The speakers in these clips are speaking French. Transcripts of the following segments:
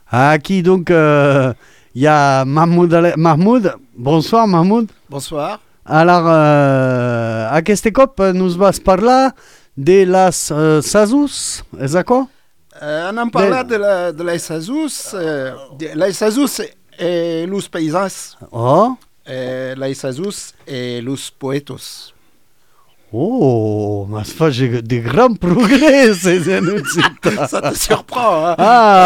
Qui donc, il y a Mahmoud. Bonsoir Mahmoud. Bonsoir. Alors, aquest cop nous vas parlar de las Sazus, és això? On en parla de la Sazus. La Sazus et los paysans. Oh. La Sazus et los poetos. Oh, mas faz de grands progrès, Ça te surprend, hein?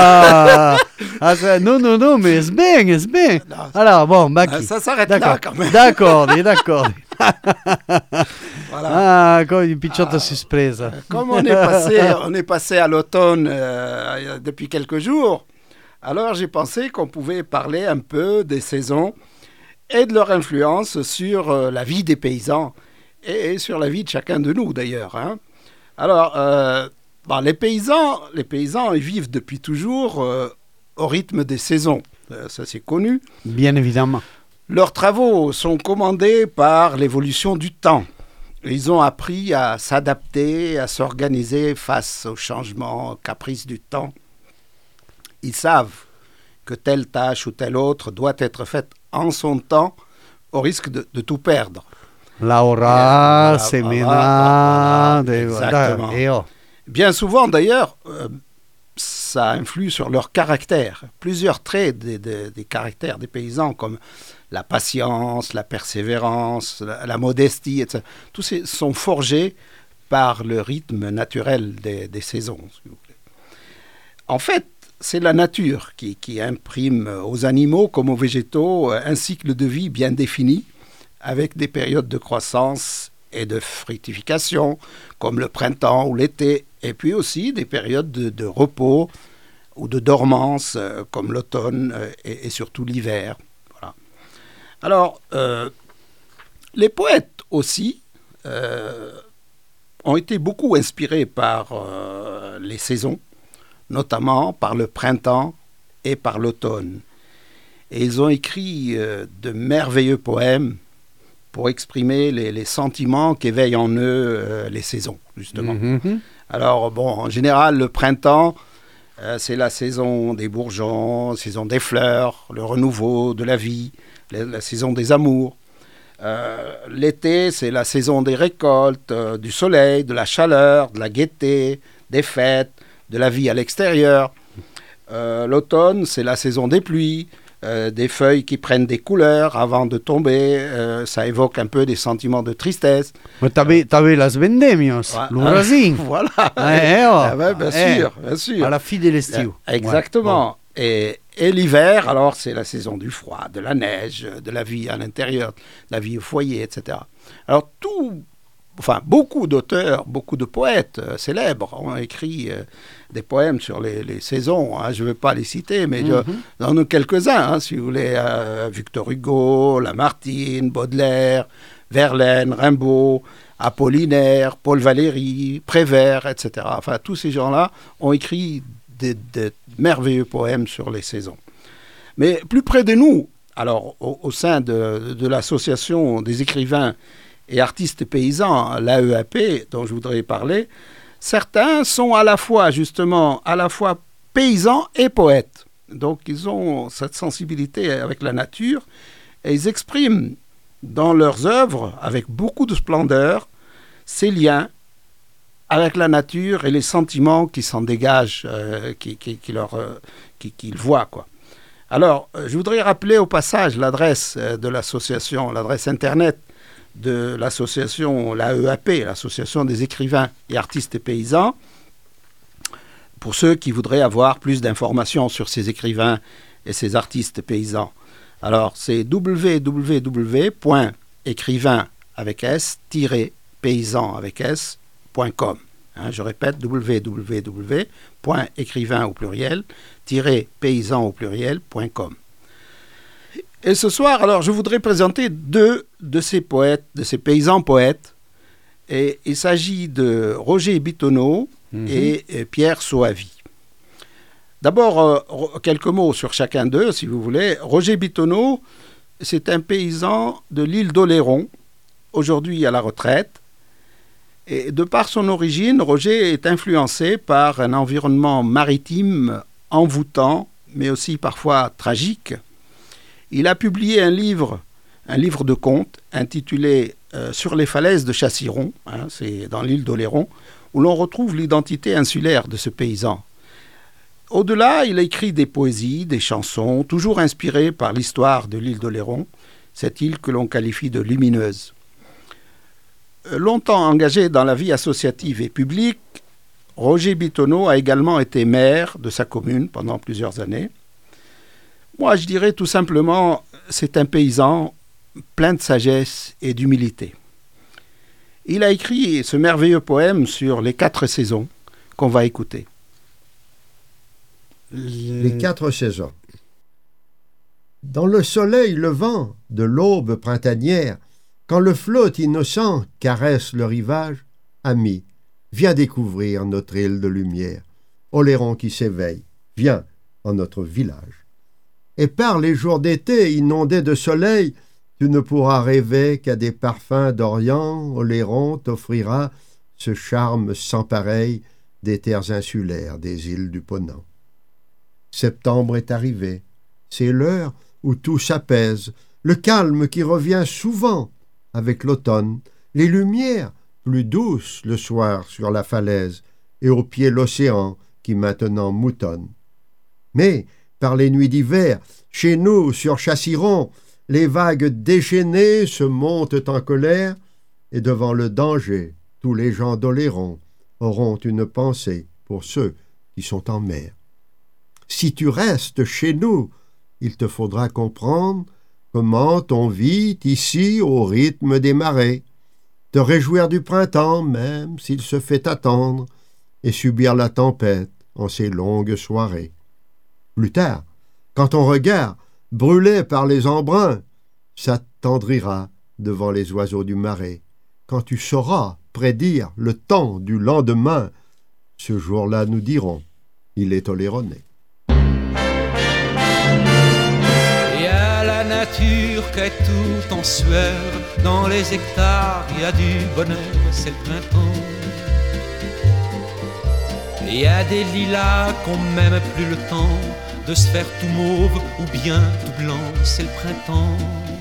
Non, mais c'est bien. Non. Alors, bon, Baki. Ça s'arrête là, quand même. D'accord. Voilà. Come une picciota surpresa. Comme on est passé à l'automne depuis quelques jours, alors j'ai pensé qu'on pouvait parler un peu des saisons et de leur influence sur la vie des paysans et sur la vie de chacun de nous d'ailleurs, hein. Alors, les paysans, ils vivent depuis toujours au rythme des saisons, ça c'est connu. Bien évidemment. Leurs travaux sont commandés par l'évolution du temps. Ils ont appris à s'adapter, à s'organiser face aux changements, aux caprices du temps. Ils savent que telle tâche ou telle autre doit être faite en son temps, au risque de tout perdre. Laura, Semena, exactement. Bien souvent, d'ailleurs, ça influe sur leur caractère. Plusieurs traits des caractères des paysans, comme la patience, la persévérance, la modestie, etc. Tous ces sont forgés par le rythme naturel des saisons, s'il vous plaît. En fait, c'est la nature qui imprime aux animaux comme aux végétaux un cycle de vie bien défini, avec des périodes de croissance et de fructification, comme le printemps ou l'été, et puis aussi des périodes de repos ou de dormance, comme l'automne et surtout l'hiver. Voilà. Alors, les poètes aussi ont été beaucoup inspirés par les saisons, notamment par le printemps et par l'automne. Et ils ont écrit de merveilleux poèmes pour exprimer les sentiments qu'éveillent en eux les saisons, justement. Mm-hmm. Alors, en général, le printemps, c'est la saison des bourgeons, la saison des fleurs, le renouveau de la vie, la saison des amours. L'été, c'est la saison des récoltes, du soleil, de la chaleur, de la gaieté, des fêtes, de la vie à l'extérieur. L'automne, c'est la saison des pluies, des feuilles qui prennent des couleurs avant de tomber. Ça évoque un peu des sentiments de tristesse. Mais t'avais las vendemias, le raisin. Voilà. Bien sûr. À la fin de l'estiu. Exactement. Ouais. Et l'hiver, alors, c'est la saison du froid, de la neige, de la vie à l'intérieur, de la vie au foyer, etc. Alors, beaucoup d'auteurs, beaucoup de poètes célèbres ont écrit des poèmes sur les saisons. Hein. Je ne vais pas les citer, mais j'en ai quelques-uns, hein, si vous voulez. Victor Hugo, Lamartine, Baudelaire, Verlaine, Rimbaud, Apollinaire, Paul Valéry, Prévert, etc. Enfin, tous ces gens-là ont écrit de merveilleux poèmes sur les saisons. Mais plus près de nous, alors au sein de l'association des écrivains et artistes paysans, l'AEAP, dont je voudrais parler, certains sont à la fois paysans et poètes. Donc ils ont cette sensibilité avec la nature et ils expriment dans leurs œuvres, avec beaucoup de splendeur, ces liens avec la nature et les sentiments qui s'en dégagent, qu'ils voient, quoi. Alors, je voudrais rappeler au passage l'adresse de l'association, l'adresse internet de l'association, l'AEAP, l'Association des écrivains et artistes paysans, pour ceux qui voudraient avoir plus d'informations sur ces écrivains et ces artistes paysans. Alors, c'est www.écrivain avec s-paysan avec s.com. Je répète, www.écrivain au pluriel, -paysan au pluriel.com. Et ce soir, alors, je voudrais présenter deux de ces poètes, de ces paysans poètes. Et il s'agit de Roger Bitonneau et Pierre Soavi. D'abord, quelques mots sur chacun d'eux, si vous voulez. Roger Bitonneau, c'est un paysan de l'île d'Oléron, aujourd'hui à la retraite. Et de par son origine, Roger est influencé par un environnement maritime envoûtant mais aussi parfois tragiques. Il a publié un livre de contes intitulé Sur les falaises de Chassiron, c'est dans l'île d'Oléron, où l'on retrouve l'identité insulaire de ce paysan. Au-delà, il a écrit des poésies, des chansons, toujours inspirées par l'histoire de l'île d'Oléron, cette île que l'on qualifie de lumineuse. Longtemps engagé dans la vie associative et publique, Roger Bitonneau a également été maire de sa commune pendant plusieurs années. Moi, je dirais tout simplement, c'est un paysan plein de sagesse et d'humilité. Il a écrit ce merveilleux poème sur les 4 saisons qu'on va écouter. Les 4 saisons. Dans le soleil levant de l'aube printanière, quand le flot innocent caresse le rivage, ami, viens découvrir notre île de lumière. Oléron qui s'éveille, viens en notre village. Et par les jours d'été inondés de soleil, tu ne pourras rêver qu'à des parfums d'Orient. Oléron t'offrira ce charme sans pareil des terres insulaires des îles du Ponant. Septembre est arrivé, c'est l'heure où tout s'apaise, le calme qui revient souvent avec l'automne, les lumières plus douces le soir sur la falaise, et au pied l'océan qui maintenant moutonne. Mais, par les nuits d'hiver, chez nous, sur Chassiron, les vagues déchaînées se montent en colère, et devant le danger, tous les gens d'Oléron auront une pensée pour ceux qui sont en mer. Si tu restes chez nous, il te faudra comprendre comment on vit ici au rythme des marées, te réjouir du printemps même s'il se fait attendre, et subir la tempête en ces longues soirées. Plus tard, quand ton regard, brûlé par les embruns, s'attendrira devant les oiseaux du marais, quand tu sauras prédire le temps du lendemain, ce jour-là nous dirons, il est oléronais. Nature qu'est tout en sueur, dans les hectares il y a du bonheur, c'est le printemps. Il y a des lilas qu'on même plus le temps de se faire tout mauve ou bien tout blanc, c'est le printemps.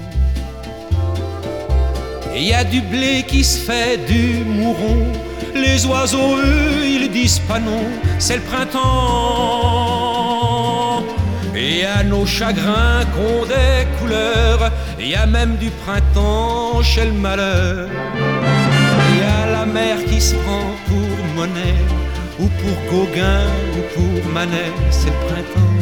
Il y a du blé qui se fait du mouron, les oiseaux eux ils disent pas non, c'est le printemps. Et à nos chagrins qu'ont des couleurs, il y a même du printemps chez le malheur. Il y a la mer qui se prend pour Monet, ou pour Gauguin, ou pour Manet, c'est le printemps.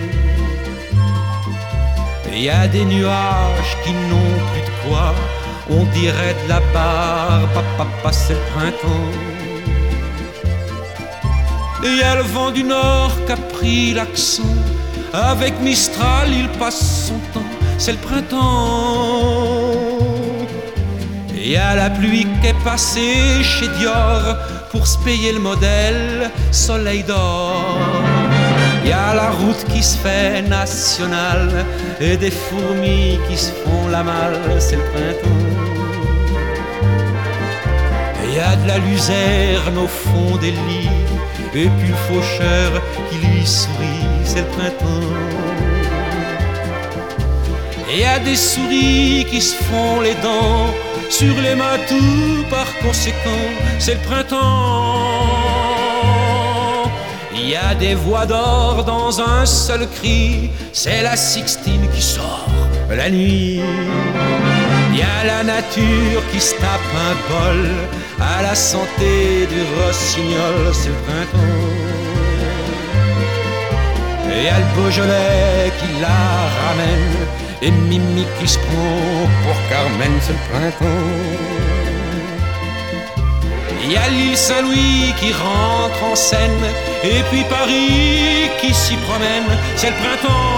Il y a des nuages qui n'ont plus de quoi, on dirait de la barbe, papa, c'est le printemps. Et il y a le vent du nord qui a pris l'accent, avec Mistral, il passe son temps, c'est le printemps. Il y a la pluie qui est passée chez Dior pour se payer le modèle Soleil d'or. Il y a la route qui se fait nationale et des fourmis qui se font la malle, c'est le printemps. Il y a de la luzerne au fond des lits et puis le faucheur qui lui sourit, c'est le printemps. Et y a des souris qui se font les dents sur les matous, par conséquent, c'est le printemps. Il y a des voix d'or dans un seul cri, c'est la Sixtine qui sort la nuit. Il y a la nature qui se tape un bol à la santé du rossignol, c'est le printemps. Et y a le Beaujolais qui la ramène, et Mimi qui se prend pour Carmen, c'est le printemps. Il y a l'île Saint-Louis qui rentre en scène, et puis Paris qui s'y promène, c'est le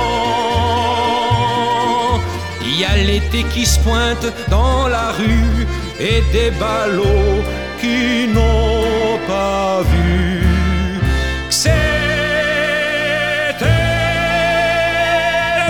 printemps. Il y a l'été qui se pointe dans la rue, et des ballots qui n'ont pas vu que c'était le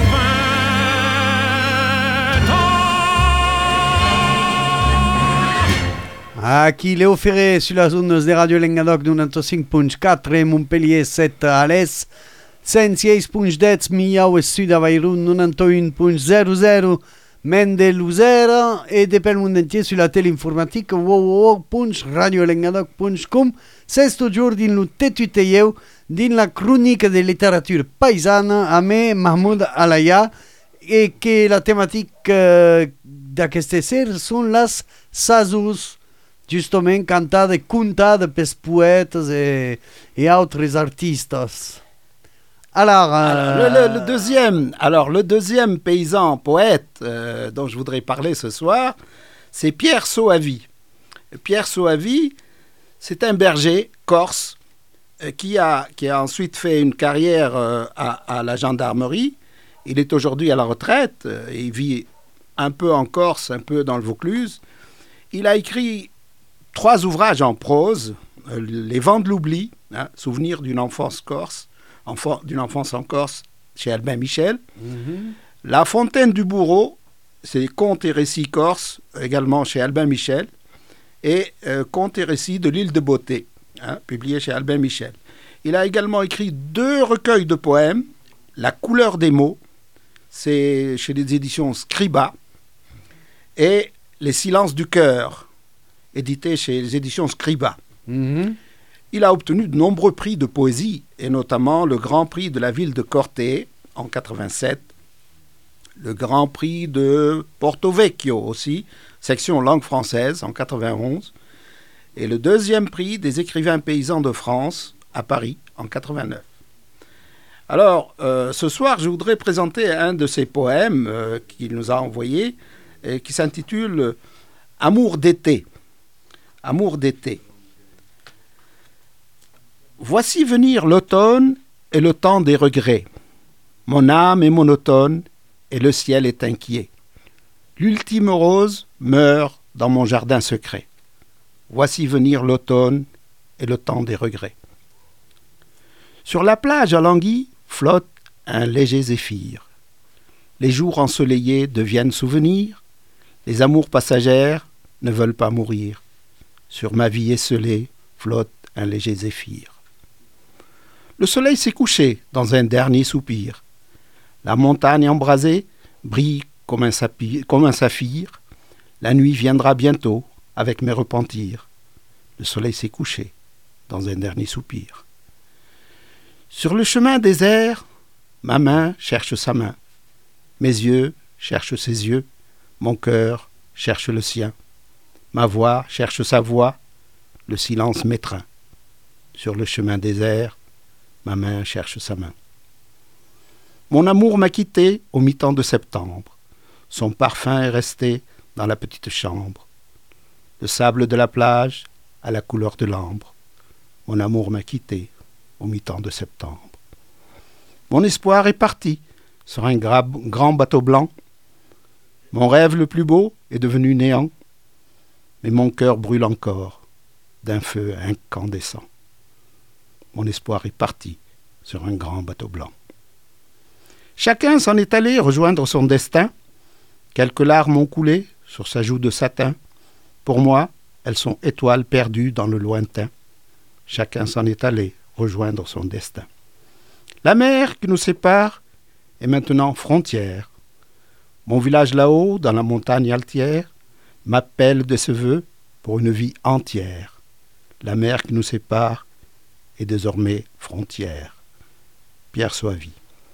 printemps. Aquí Léo Ferré sur la zone de Radio Lengadog 95.4 et Montpellier 7 à l'Est. 106.10 Miau e Sud Avairun 91.00 Mende Luzera et de pel monde entier sur la télé informatique www.radiolengadoc.com. C'est aujourd'hui le tetuteyeu din la chronique de littérature paysanne à me Mahmoud Alaya et que la thématique d'aquesta ser sont las sazus, justement cantades, contades per poètes et autres artistes. Alors, le deuxième paysan poète dont je voudrais parler ce soir, c'est Pierre Soavy. Pierre Soavy, c'est un berger corse qui a ensuite fait une carrière à la gendarmerie. Il est aujourd'hui à la retraite, il vit un peu en Corse, un peu dans le Vaucluse. Il a écrit 3 ouvrages en prose, Les Vents de l'oubli, Souvenirs d'une enfance corse, d'une enfance en Corse, chez Albin Michel. La Fontaine du Bourreau, c'est Contes et récits corse, également chez Albin Michel. Et Contes et récits de l'île de Beauté, publié chez Albin Michel. Il a également écrit 2 recueils de poèmes, La couleur des mots, c'est chez les éditions Scriba, et Les silences du cœur, édité chez les éditions Scriba. Il a obtenu de nombreux prix de poésie, et notamment le Grand Prix de la ville de Corté en 87, le Grand Prix de Porto Vecchio aussi, section langue française en 91, et le 2e prix des écrivains paysans de France à Paris en 89. Alors, ce soir, je voudrais présenter un de ses poèmes qu'il nous a envoyé, et qui s'intitule « Amour d'été ». Amour d'été. Voici venir l'automne et le temps des regrets. Mon âme est monotone et le ciel est inquiet. L'ultime rose meurt dans mon jardin secret. Voici venir l'automne et le temps des regrets. Sur la plage à Languille flotte un léger zéphyr. Les jours ensoleillés deviennent souvenirs. Les amours passagères ne veulent pas mourir. Sur ma vie esselée flotte un léger zéphyr. Le soleil s'est couché dans un dernier soupir. La montagne embrasée brille comme un saphir. La nuit viendra bientôt avec mes repentirs. Le soleil s'est couché dans un dernier soupir. Sur le chemin désert, ma main cherche sa main. Mes yeux cherchent ses yeux. Mon cœur cherche le sien. Ma voix cherche sa voix. Le silence m'étreint. Sur le chemin désert, ma main cherche sa main. Mon amour m'a quitté au mi-temps de septembre. Son parfum est resté dans la petite chambre. Le sable de la plage à la couleur de l'ambre. Mon amour m'a quitté au mi-temps de septembre. Mon espoir est parti sur un grand bateau blanc. Mon rêve le plus beau est devenu néant. Mais mon cœur brûle encore d'un feu incandescent. Mon espoir est parti sur un grand bateau blanc. Chacun s'en est allé rejoindre son destin. Quelques larmes ont coulé sur sa joue de satin. Pour moi, elles sont étoiles perdues dans le lointain. Chacun s'en est allé rejoindre son destin. La mer qui nous sépare est maintenant frontière. Mon village là-haut, dans la montagne altière, m'appelle de ses voeux pour une vie entière. La mer qui nous sépare est désormais frontière. Pierre Soavy.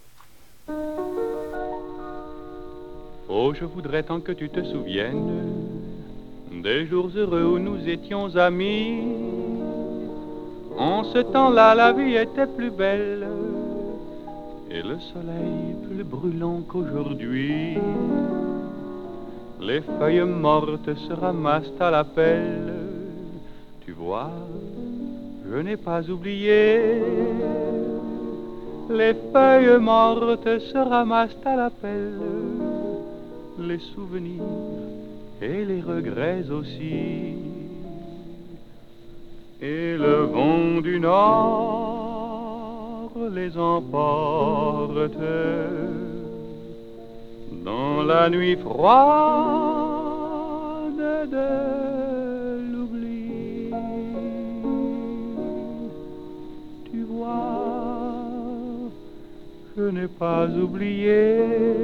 Oh, je voudrais tant que tu te souviennes des jours heureux où nous étions amis. En ce temps-là, la vie était plus belle et le soleil plus brûlant qu'aujourd'hui. Les feuilles mortes se ramassent à la pelle. Tu vois, je n'ai pas oublié. Les feuilles mortes se ramassent à la pelle. Les souvenirs et les regrets aussi. Et le vent du nord les emporte dans la nuit froide de l'oubli. Tu vois, je n'ai pas oublié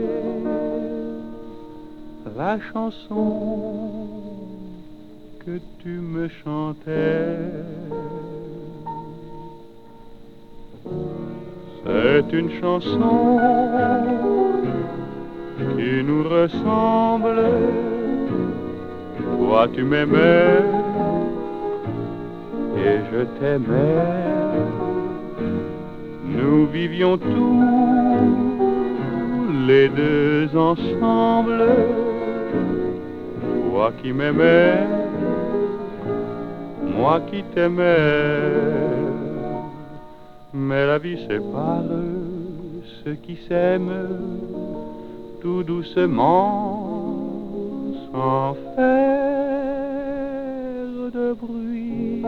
la chanson que tu me chantais. C'est une chanson qui nous ressemble. Toi tu m'aimais et je t'aimais. Nous vivions tous les deux ensemble. Toi qui m'aimais, moi qui t'aimais. Mais la vie sépare ceux qui s'aiment tout doucement, sans faire de bruit.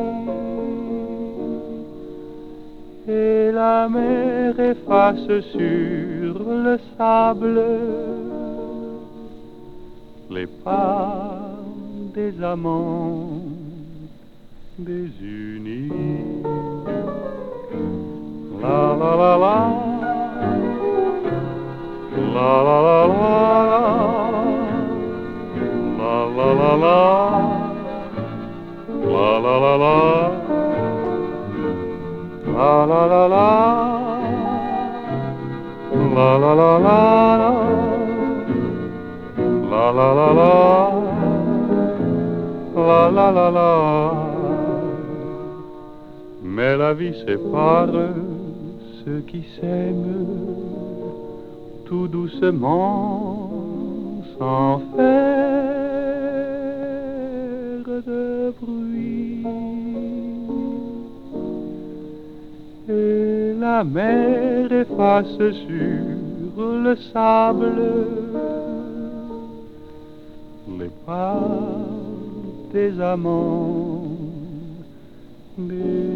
Et la mer efface sur le sable les pas des amants désunis. La la la la, la la la la, la la la la, la la la la, la la la la, la la la la, la la la la, la la la la. Mais la vie sépare ceux qui s'aiment tout doucement, sans faire de bruit. Et la mer efface sur le sable les pas des amants, des